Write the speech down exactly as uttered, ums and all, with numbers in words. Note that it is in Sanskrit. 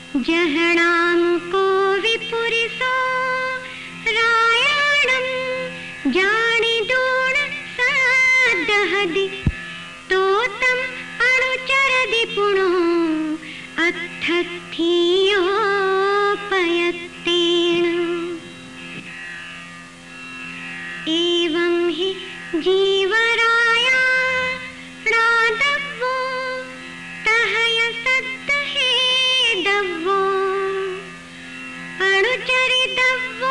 जहणां को विपुरिसो रायाणं जानि दूण सादहदि तोतम अणुचरदि पुणो अत्थथियोपयत्तेन एवं हि जीवराया नादव्वो तहय सद्दहे दव्वो अणुचरि दव्वो